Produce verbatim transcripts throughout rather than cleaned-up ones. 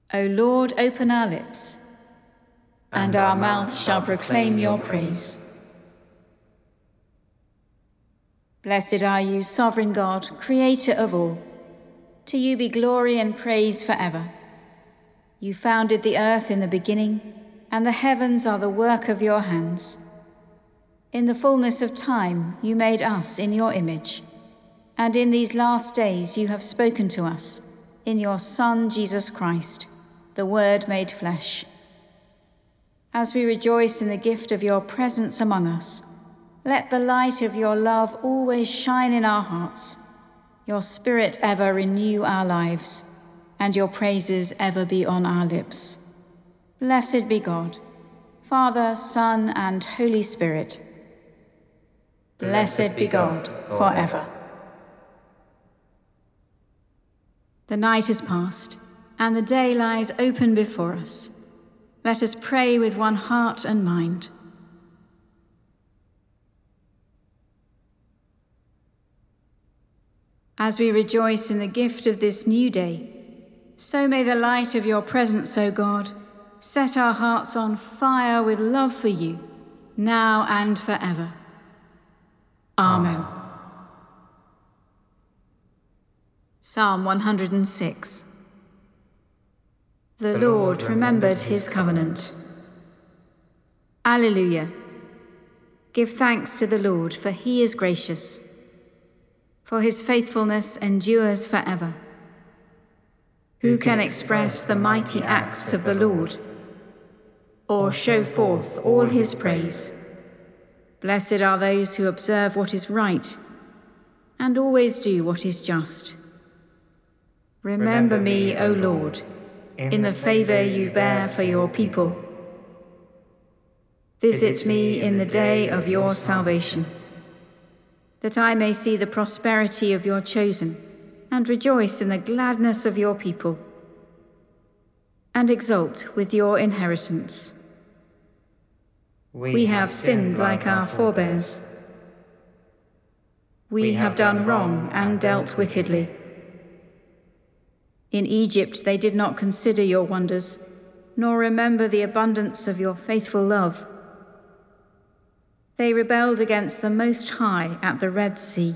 O Lord, open our lips, and our mouths shall proclaim your praise. Blessed are you, sovereign God, creator of all. To you be glory and praise forever. You founded the earth in the beginning, and the heavens are the work of your hands. In the fullness of time you made us in your image, and in these last days you have spoken to us in your Son, Jesus Christ, the Word made flesh. As we rejoice in the gift of your presence among us, let the light of your love always shine in our hearts, your Spirit ever renew our lives, and your praises ever be on our lips. Blessed be God, Father, Son, and Holy Spirit. Blessed be God forever. The night is past, and the day lies open before us. Let us pray with one heart and mind. As we rejoice in the gift of this new day, so may the light of your presence, O God, set our hearts on fire with love for you, now and forever. Amen. Psalm one hundred six. The Lord remembered his covenant. Alleluia. Give thanks to the Lord, for he is gracious, for his faithfulness endures forever. Who can express the mighty acts of the Lord, or show forth all his praise? Blessed are those who observe what is right, and always do what is just. Remember me, O Lord, in the favor you bear for your people. Visit me in the day of your salvation, that I may see the prosperity of your chosen, and rejoice in the gladness of your people, and exult with your inheritance. We have sinned like our forebears. We have done wrong and dealt wickedly. In Egypt they did not consider your wonders, nor remember the abundance of your faithful love. They rebelled against the Most High at the Red Sea.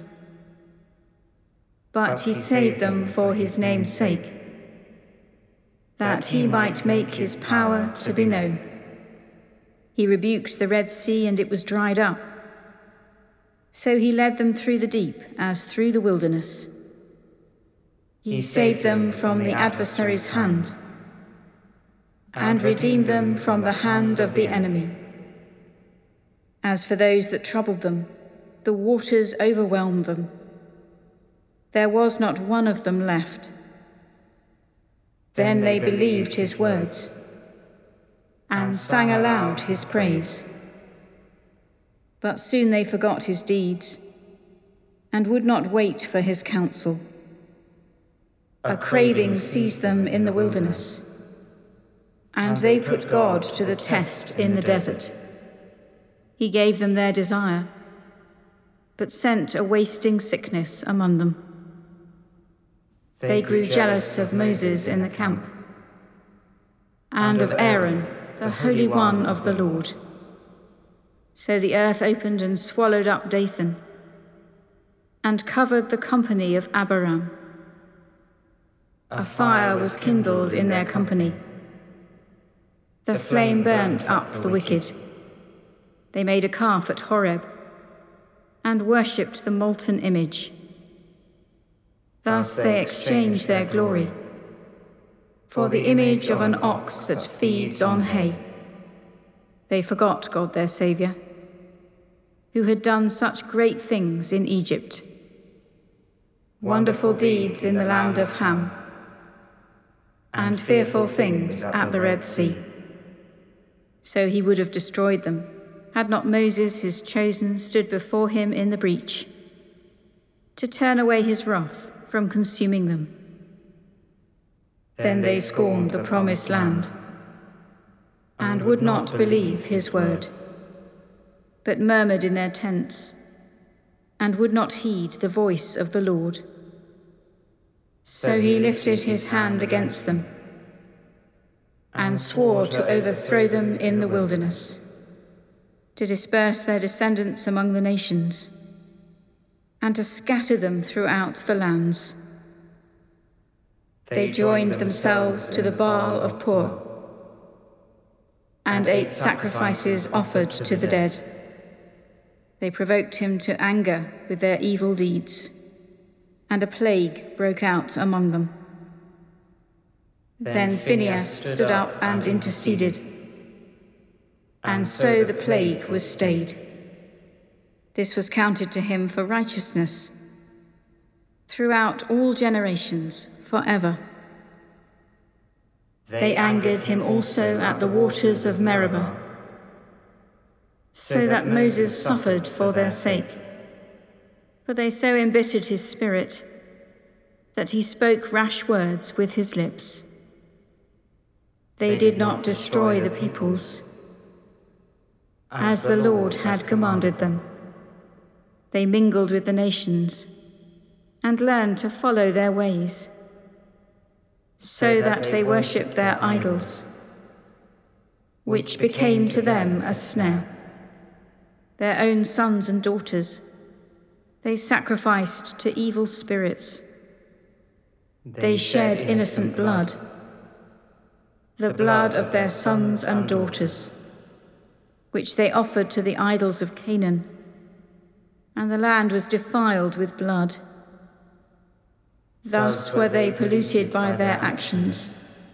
But he saved them for his name's sake, that he might make his power to be known. He rebuked the Red Sea, and it was dried up. So he led them through the deep as through the wilderness. He saved them from the adversary's hand, and redeemed them from the hand of the enemy. As for those that troubled them, the waters overwhelmed them. There was not one of them left. Then they believed his words, and sang aloud his praise. But soon they forgot his deeds, and would not wait for his counsel. A craving seized them in the wilderness, and they put God to the test in the desert. He gave them their desire, but sent a wasting sickness among them. They grew jealous of Moses in the camp, and of Aaron, the Holy One of the Lord. So the earth opened and swallowed up Dathan, and covered the company of Abiram. A fire was kindled in their company. The flame burnt up the wicked. They made a calf at Horeb, and worshipped the molten image. Thus they exchanged their glory for the image of an ox that feeds on hay. They forgot God their Saviour, who had done such great things in Egypt, wonderful deeds in the land of Ham, and fearful things at the Red Sea. So he would have destroyed them, had not Moses, his chosen, stood before him in the breach, to turn away his wrath from consuming them. Then they scorned the promised land, and would not believe his word, but murmured in their tents, and would not heed the voice of the Lord. So he lifted his hand against them, and swore to overthrow them in the wilderness, to disperse their descendants among the nations, and to scatter them throughout the lands. They joined themselves to the Baal of Peor, and ate sacrifices offered to the dead. They provoked him to anger with their evil deeds, and a plague broke out among them. Then Phinehas stood up and interceded, and so the plague was stayed. This was counted to him for righteousness throughout all generations, forever. They angered him also at the waters of Meribah, so that Moses suffered for their sake. For they so embittered his spirit that he spoke rash words with his lips. They did not destroy the peoples, as the Lord had commanded them. They mingled with the nations and learned to follow their ways, so that they worshipped their idols, which became to them a snare. Their own sons and daughters they sacrificed to evil spirits. They shed innocent blood, the blood of their sons and daughters, which they offered to the idols of Canaan, and the land was defiled with blood. Thus were they polluted by their actions,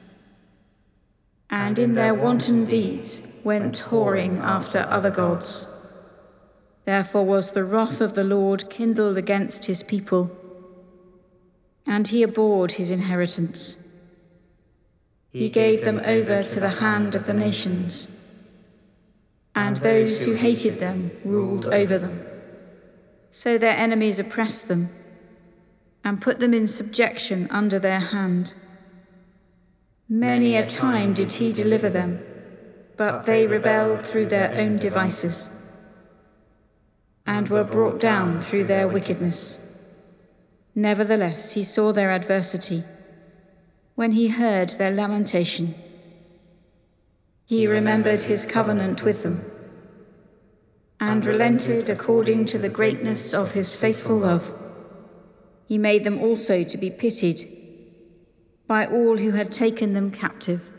and in their wanton deeds went whoring after other gods. Therefore was the wrath of the Lord kindled against his people, and he abhorred his inheritance. He gave them over to the hand of the nations, and those who hated them ruled over them. So their enemies oppressed them, and put them in subjection under their hand. Many a time did he deliver them, but they rebelled through their own devices, and were brought down through their wickedness. Nevertheless, he saw their adversity when he heard their lamentation. He remembered his covenant with them, and relented according to the greatness of his faithful love. He made them also to be pitied by all who had taken them captive.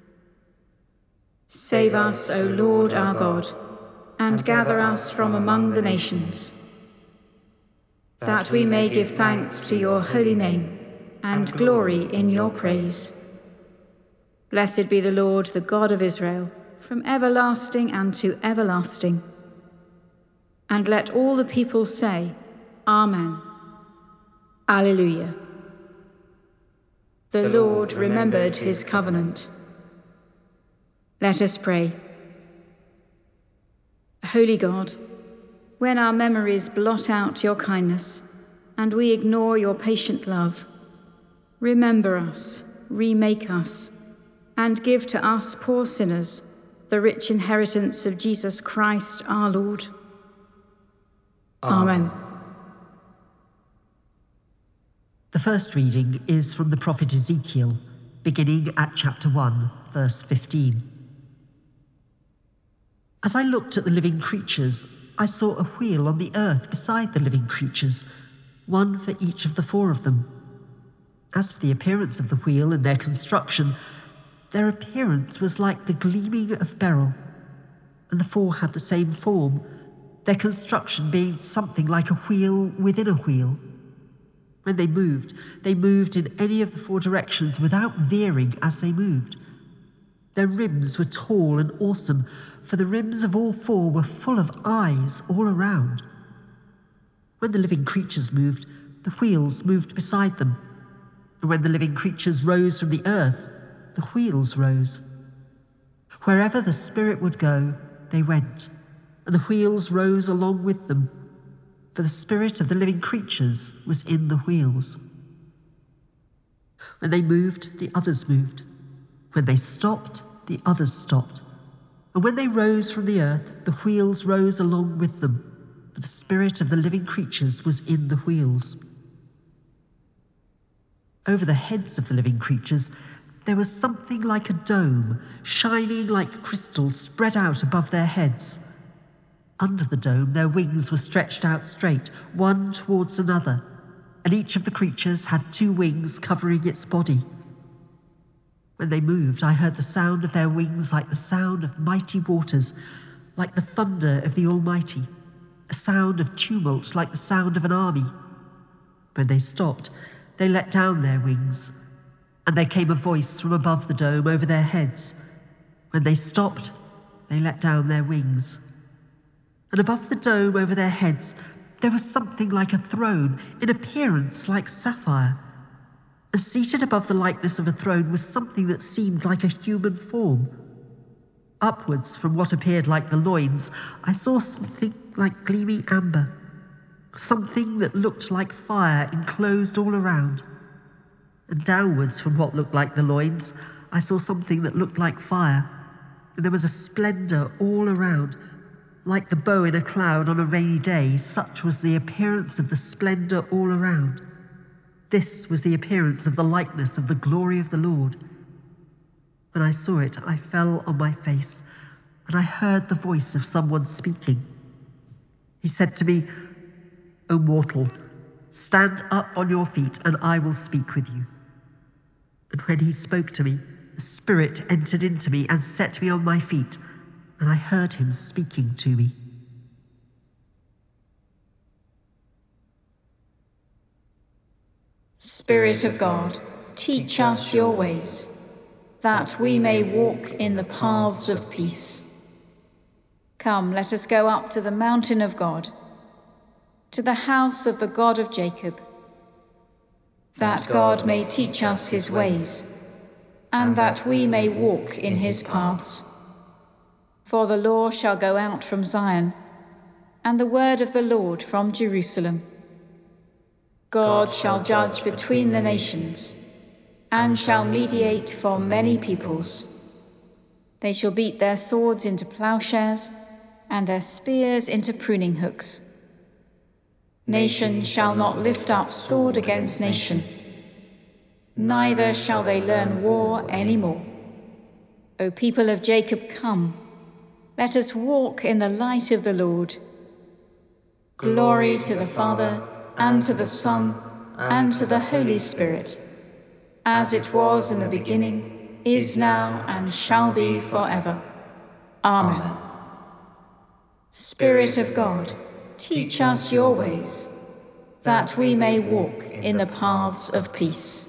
Save us, O Lord our God, and gather us from among the nations, that we may give thanks to your holy name and glory in your praise. Blessed be the Lord, the God of Israel, from everlasting and to everlasting. And let all the people say, Amen. Alleluia. The Lord remembered his covenant. Let us pray. Holy God, when our memories blot out your kindness and we ignore your patient love, remember us, remake us, and give to us poor sinners the rich inheritance of Jesus Christ our Lord. Amen. The first reading is from the prophet Ezekiel, beginning at chapter one, verse fifteen. As I looked at the living creatures, I saw a wheel on the earth beside the living creatures, one for each of the four of them. As for the appearance of the wheel and their construction, their appearance was like the gleaming of beryl, and the four had the same form, their construction being something like a wheel within a wheel. When they moved, they moved in any of the four directions without veering as they moved. Their rims were tall and awesome, for the rims of all four were full of eyes all around. When the living creatures moved, the wheels moved beside them. And when the living creatures rose from the earth, the wheels rose. Wherever the Spirit would go, they went, and the wheels rose along with them, for the spirit of the living creatures was in the wheels. When they moved, the others moved. When they stopped, the others stopped. And when they rose from the earth, the wheels rose along with them, for the spirit of the living creatures was in the wheels. Over the heads of the living creatures, there was something like a dome, shining like crystal, spread out above their heads. Under the dome, their wings were stretched out straight, one towards another, and each of the creatures had two wings covering its body. When they moved, I heard the sound of their wings like the sound of mighty waters, like the thunder of the Almighty, a sound of tumult like the sound of an army. When they stopped, they let down their wings, and there came a voice from above the dome over their heads. When they stopped, they let down their wings. And above the dome over their heads, there was something like a throne, in appearance like sapphire. And seated above the likeness of a throne was something that seemed like a human form. Upwards from what appeared like the loins, I saw something like gleaming amber, something that looked like fire enclosed all around. And downwards from what looked like the loins, I saw something that looked like fire, and there was a splendour all around, like the bow in a cloud on a rainy day. Such was the appearance of the splendour all around. This was the appearance of the likeness of the glory of the Lord. When I saw it, I fell on my face, and I heard the voice of someone speaking. He said to me, "O mortal, stand up on your feet, and I will speak with you." And when he spoke to me, the Spirit entered into me and set me on my feet, and I heard him speaking to me. Spirit of God, teach us your ways, that we may walk in the paths of peace. Come, let us go up to the mountain of God, to the house of the God of Jacob, that God may teach us his ways, and that we may walk in his paths. For the law shall go out from Zion, and the word of the Lord from Jerusalem. God shall judge between the nations, and shall mediate for many peoples. They shall beat their swords into plowshares, and their spears into pruning hooks. Nation shall not lift up sword against nation, neither shall they learn war any more. O people of Jacob, come, let us walk in the light of the Lord. Glory to the Father, and to the Son, and to the Holy Spirit, as it was in the beginning, is now, and shall be forever. Amen. Spirit of God, teach us your ways, that we may walk in the paths of peace.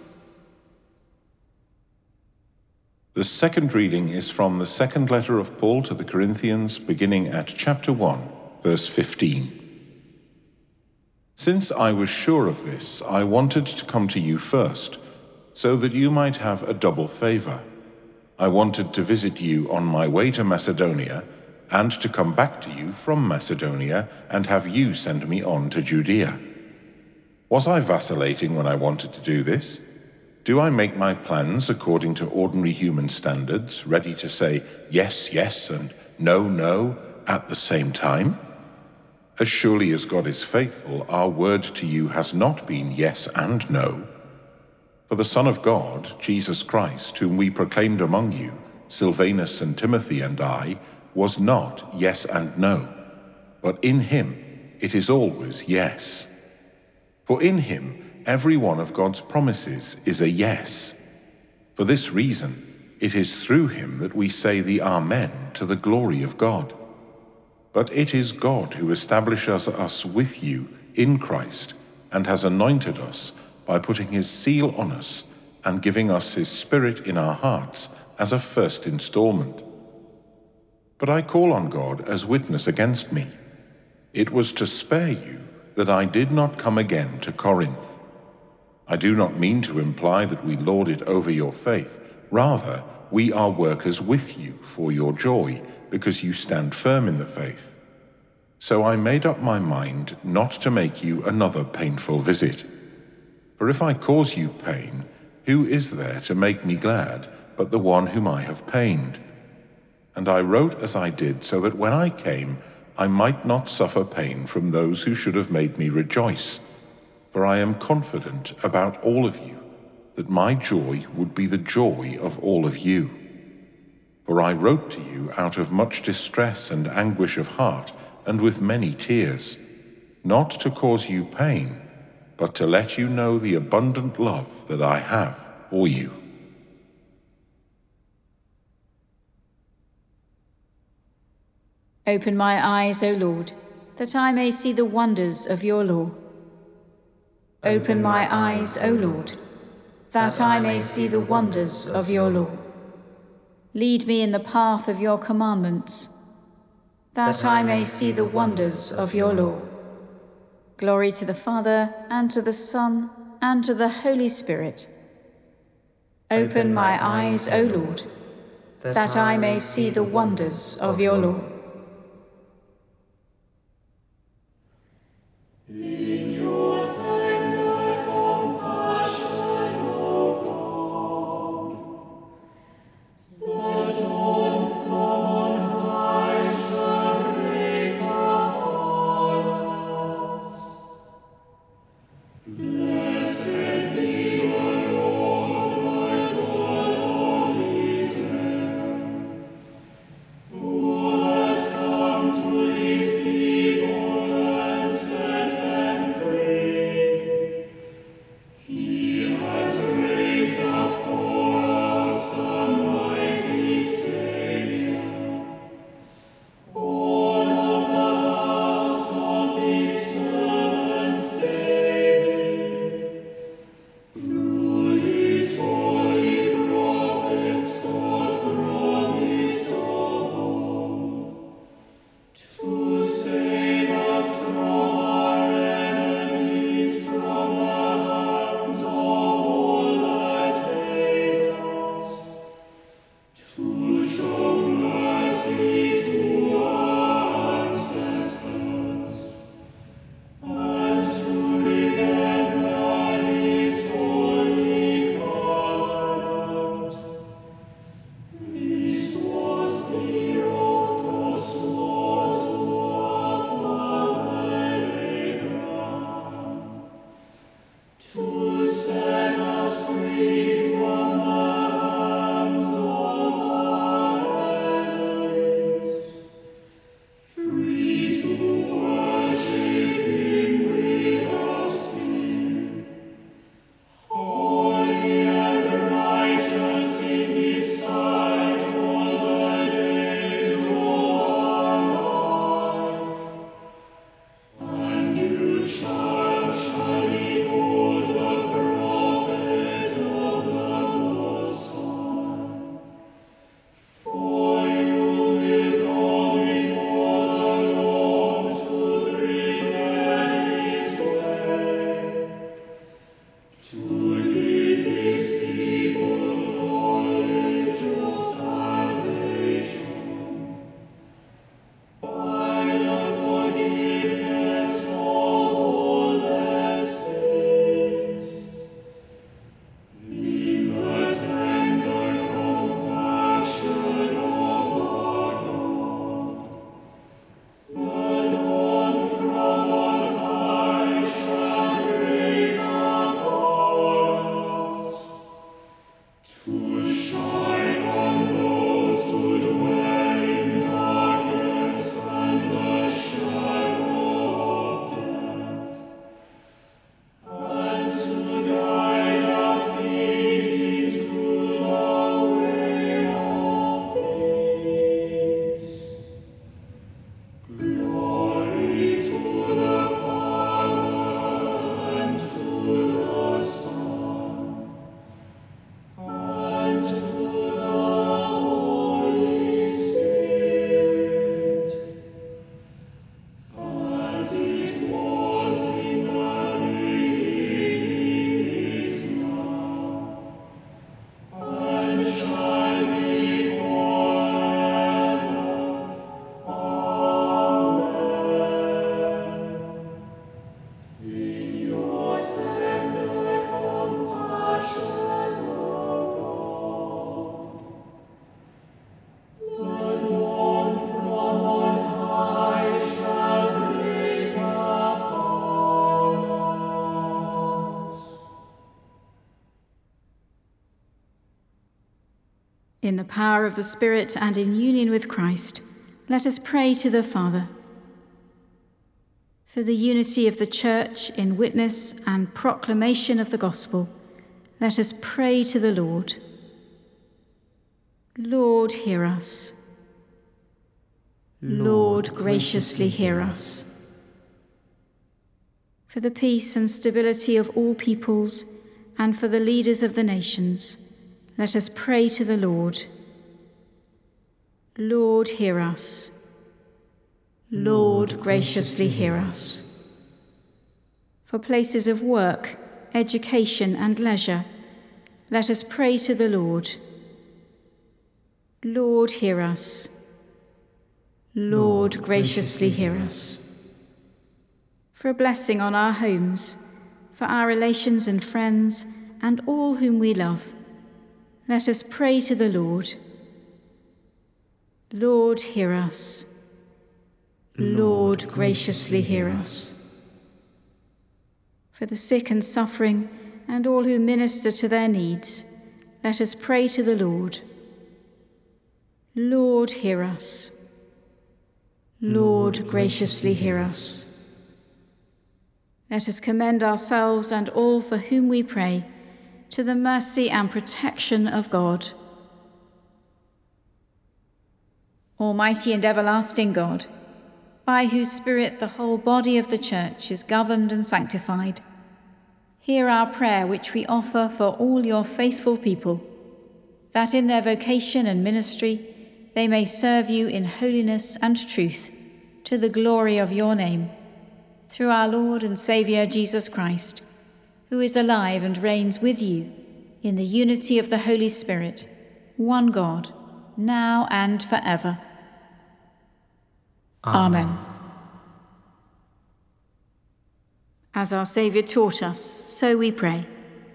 The second reading is from the second letter of Paul to the Corinthians, beginning at chapter one, verse fifteen. Since I was sure of this, I wanted to come to you first, so that you might have a double favor. I wanted to visit you on my way to Macedonia, and to come back to you from Macedonia and have you send me on to Judea. Was I vacillating when I wanted to do this? Do I make my plans according to ordinary human standards, ready to say yes, yes, and no, no at the same time? As surely as God is faithful, our word to you has not been yes and no. For the Son of God, Jesus Christ, whom we proclaimed among you, Silvanus and Timothy and I, was not yes and no, but in him it is always yes. For in him every one of God's promises is a yes. For this reason, it is through him that we say the Amen to the glory of God. But it is God who establishes us with you in Christ and has anointed us by putting his seal on us and giving us his Spirit in our hearts as a first installment. But I call on God as witness against me. It was to spare you that I did not come again to Corinth. I do not mean to imply that we lord it over your faith. Rather, we are workers with you for your joy, because you stand firm in the faith. So I made up my mind not to make you another painful visit. For if I cause you pain, who is there to make me glad but the one whom I have pained? And I wrote as I did, so that when I came, I might not suffer pain from those who should have made me rejoice. For I am confident about all of you, that my joy would be the joy of all of you. For I wrote to you out of much distress and anguish of heart, and with many tears, not to cause you pain, but to let you know the abundant love that I have for you. Open my eyes, O Lord, that I may see the wonders of your law. Open my eyes, O Lord, that I may see the wonders of your law. Lead me in the path of your commandments, that I may see the wonders of your law. Glory to the Father, and to the Son, and to the Holy Spirit. Open my eyes, O Lord, that I may see the wonders of your law. In your tender compassion, O God, the dawn from on high shall break upon us. Blessed be the Lord thy God of Israel, who has In the power of the Spirit and in union with Christ, let us pray to the Father. For the unity of the Church in witness and proclamation of the gospel, let us pray to the Lord. Lord, hear us. Lord, graciously hear us. For the peace and stability of all peoples, and for the leaders of the nations, let us pray to the Lord. Lord, hear us. Lord, graciously hear us. For places of work, education, and leisure, let us pray to the Lord. Lord, hear us. Lord, graciously hear us. For a blessing on our homes, for our relations and friends, and all whom we love, let us pray to the Lord. Lord, hear us. Lord, graciously hear us. For the sick and suffering, and all who minister to their needs, let us pray to the Lord. Lord, hear us. Lord, graciously hear us. Let us commend ourselves and all for whom we pray to the mercy and protection of God. Almighty and everlasting God, by whose Spirit the whole body of the Church is governed and sanctified, hear our prayer which we offer for all your faithful people, that in their vocation and ministry they may serve you in holiness and truth, to the glory of your name, through our Lord and Saviour Jesus Christ, who is alive and reigns with you in the unity of the Holy Spirit, one God, now and forever. Amen. Amen. As our Saviour taught us, so we pray.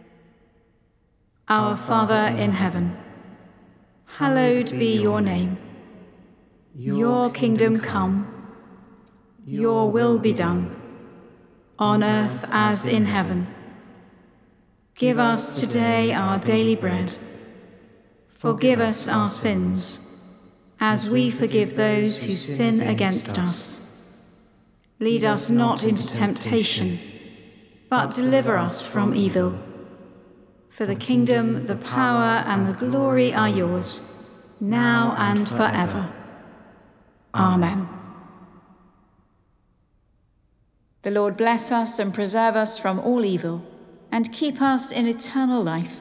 Our Father in heaven, hallowed be your name. Your kingdom come, your will be done, on earth as in heaven. Give us today our daily bread. Forgive us our sins, as we forgive those who sin against us. Lead us not into temptation, but deliver us from evil. For the kingdom, the power, and the glory are yours, now and forever. Amen. The Lord bless us and preserve us from all evil, and keep us in eternal life.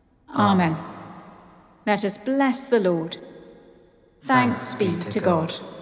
Amen. Let us bless the Lord. Thanks be to God.